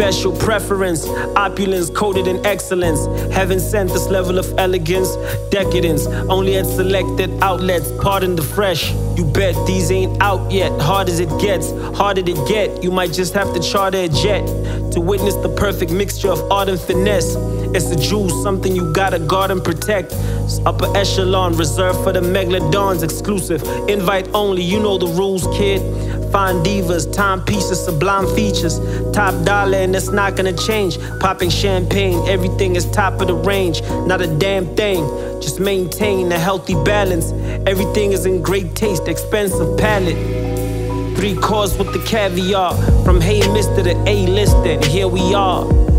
special preference. Opulence coded in excellence. Heaven sent this level of elegance. Decadence, only at selected outlets. Pardon the fresh. You bet these ain't out yet. Hard as it gets, harder to get. You might just have to charter a jet to witness the perfect mixture of art and finesse. It's a jewel, something you gotta guard and protect. It's upper echelon, reserved for the megalodons. Exclusive, invite only, you know the rules, kid. Fine divas, timepieces, sublime features. Top dollar and it's not gonna change. Popping champagne, everything is top of the range. Not a damn thing, just maintain a healthy balance. Everything is in great taste, expensive palate. 3 course with the caviar. From hey mister to A-lister, here we are.